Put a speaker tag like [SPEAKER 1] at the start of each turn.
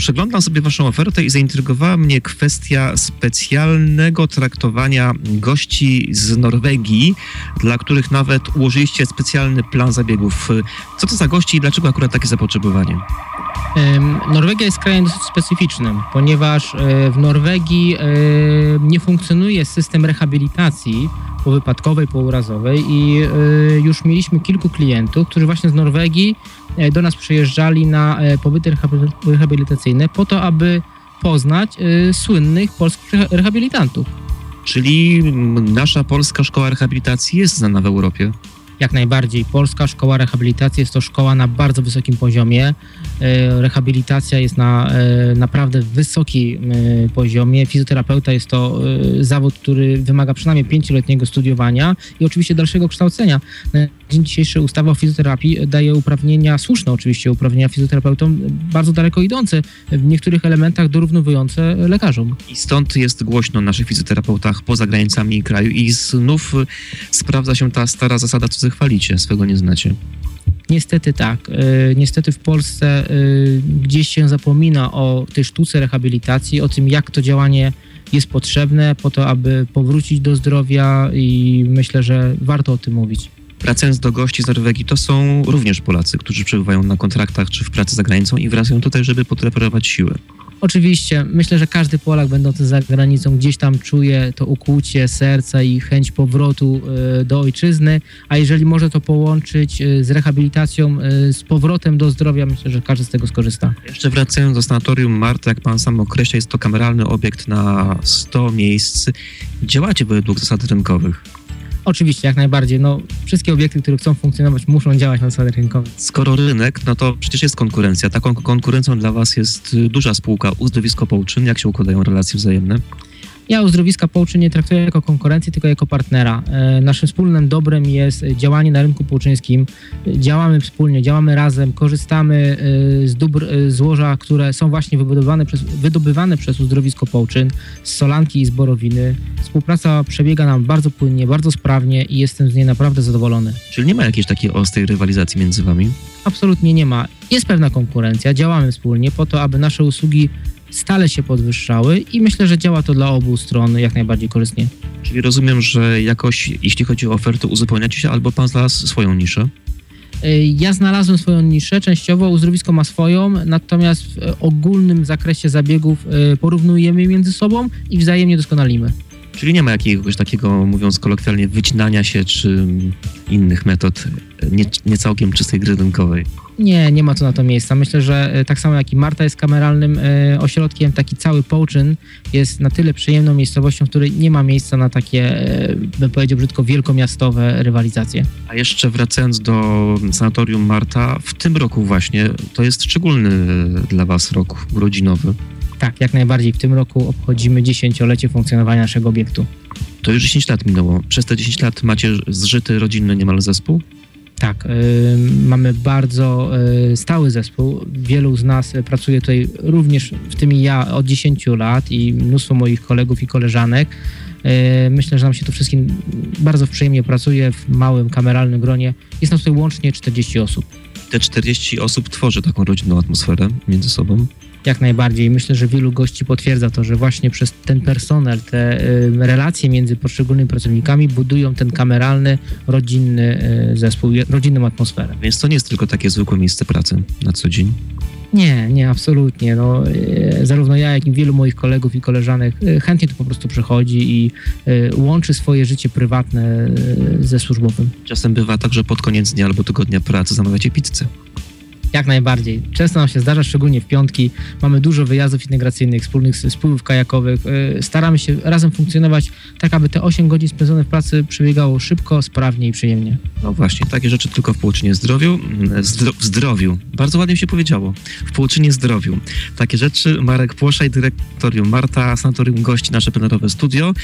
[SPEAKER 1] Przeglądam sobie waszą ofertę i zaintrygowała mnie kwestia specjalnego traktowania gości z Norwegii, dla których nawet ułożyliście specjalny plan zabiegów. Co to za gości i dlaczego akurat takie zapotrzebowanie?
[SPEAKER 2] Norwegia jest krajem dosyć specyficznym, ponieważ w Norwegii nie funkcjonuje system rehabilitacji powypadkowej, pourazowej i już mieliśmy kilku klientów, którzy właśnie z Norwegii do nas przyjeżdżali na pobyty rehabilitacyjne po to, aby poznać słynnych polskich rehabilitantów.
[SPEAKER 1] Czyli nasza polska szkoła rehabilitacji jest znana w Europie?
[SPEAKER 2] Jak najbardziej. Polska Szkoła Rehabilitacji jest to szkoła na bardzo wysokim poziomie. Rehabilitacja jest na naprawdę wysokim poziomie. Fizjoterapeuta jest to zawód, który wymaga przynajmniej 5-letniego studiowania i oczywiście dalszego kształcenia. Na dzień dzisiejszy ustawa o fizjoterapii daje uprawnienia, słuszne oczywiście uprawnienia fizjoterapeutom, bardzo daleko idące, w niektórych elementach dorównywujące lekarzom.
[SPEAKER 1] I stąd jest głośno o naszych fizjoterapeutach poza granicami kraju i znów sprawdza się ta stara zasada, co chwalicie, swego nie znacie.
[SPEAKER 2] Niestety tak. Niestety w Polsce gdzieś się zapomina o tej sztuce rehabilitacji, o tym, jak to działanie jest potrzebne po to, aby powrócić do zdrowia i myślę, że warto o tym mówić.
[SPEAKER 1] Wracając do gości z Norwegii, to są również Polacy, którzy przebywają na kontraktach czy w pracy za granicą i wracają tutaj, żeby podreperować siły.
[SPEAKER 2] Oczywiście, myślę, że każdy Polak będący za granicą gdzieś tam czuje to ukłucie serca i chęć powrotu do ojczyzny, a jeżeli może to połączyć z rehabilitacją, z powrotem do zdrowia, myślę, że każdy z tego skorzysta.
[SPEAKER 1] Jeszcze wracając do sanatorium Marta, jak pan sam określa, jest to kameralny obiekt na 100 miejsc. Działacie według zasad rynkowych.
[SPEAKER 2] Oczywiście, jak najbardziej. No, wszystkie obiekty, które chcą funkcjonować, muszą działać na zasadach rynkowych.
[SPEAKER 1] Skoro rynek, no to przecież jest konkurencja. Taką konkurencją dla was jest duża spółka Uzdrowisko Połczyn. Jak się układają relacje wzajemne?
[SPEAKER 2] Ja Uzdrowiska Połczyn nie traktuję jako konkurencję, tylko jako partnera. Naszym wspólnym dobrem jest działanie na rynku połczyńskim. Działamy wspólnie, działamy razem, korzystamy z dóbr złoża, które są właśnie wydobywane przez Uzdrowisko Połczyn, z solanki i z borowiny. Współpraca przebiega nam bardzo płynnie, bardzo sprawnie i jestem z niej naprawdę zadowolony.
[SPEAKER 1] Czyli nie ma jakiejś takiej ostrej rywalizacji między wami?
[SPEAKER 2] Absolutnie nie ma. Jest pewna konkurencja, działamy wspólnie po to, aby nasze usługi stale się podwyższały i myślę, że działa to dla obu stron jak najbardziej korzystnie.
[SPEAKER 1] Czyli rozumiem, że jakoś, jeśli chodzi o ofertę, uzupełniacie się albo pan znalazł swoją niszę?
[SPEAKER 2] Ja znalazłem swoją niszę, częściowo uzdrowisko ma swoją, natomiast w ogólnym zakresie zabiegów porównujemy między sobą i wzajemnie doskonalimy.
[SPEAKER 1] Czyli nie ma jakiegoś takiego, mówiąc kolokwialnie, wycinania się czy innych metod nie całkiem czystej gry rynkowej?
[SPEAKER 2] Nie ma co na to miejsca. Myślę, że tak samo jak i Marta jest kameralnym ośrodkiem, taki cały Połczyn jest na tyle przyjemną miejscowością, w której nie ma miejsca na takie, bym powiedział brzydko, wielkomiastowe rywalizacje.
[SPEAKER 1] A jeszcze wracając do sanatorium Marta, w tym roku właśnie, to jest szczególny dla was rok urodzinowy.
[SPEAKER 2] Tak, jak najbardziej. W tym roku obchodzimy 10-lecie funkcjonowania naszego obiektu.
[SPEAKER 1] To już 10 lat minęło. Przez te 10 lat macie zżyty rodzinny niemal zespół?
[SPEAKER 2] Tak, mamy bardzo stały zespół. Wielu z nas pracuje tutaj również, w tym i ja, od 10 lat i mnóstwo moich kolegów i koleżanek. Myślę, że nam się tu wszystkim bardzo przyjemnie pracuje w małym, kameralnym gronie. Jest nas tutaj łącznie 40 osób.
[SPEAKER 1] Te 40 osób tworzy taką rodzinną atmosferę między sobą?
[SPEAKER 2] Jak najbardziej. Myślę, że wielu gości potwierdza to, że właśnie przez ten personel, te relacje między poszczególnymi pracownikami budują ten kameralny, rodzinny zespół, rodzinną atmosferę.
[SPEAKER 1] Więc to nie jest tylko takie zwykłe miejsce pracy na co dzień?
[SPEAKER 2] Nie, absolutnie. No, zarówno ja, jak i wielu moich kolegów i koleżanek chętnie tu po prostu przychodzi i łączy swoje życie prywatne ze służbowym.
[SPEAKER 1] Czasem bywa tak, że pod koniec dnia albo tygodnia pracy zamawiacie pizzę.
[SPEAKER 2] Jak najbardziej. Często nam się zdarza, szczególnie w piątki. Mamy dużo wyjazdów integracyjnych, wspólnych spływów kajakowych. Staramy się razem funkcjonować tak, aby te 8 godzin spędzone w pracy przebiegało szybko, sprawnie i przyjemnie.
[SPEAKER 1] No właśnie, takie rzeczy tylko w Połczynie Zdrowiu. Bardzo ładnie się powiedziało. W Połczynie Zdrowiu. Takie rzeczy Marek Płoszaj, dyrektorium Marta, sanatorium gości nasze plenerowe studio.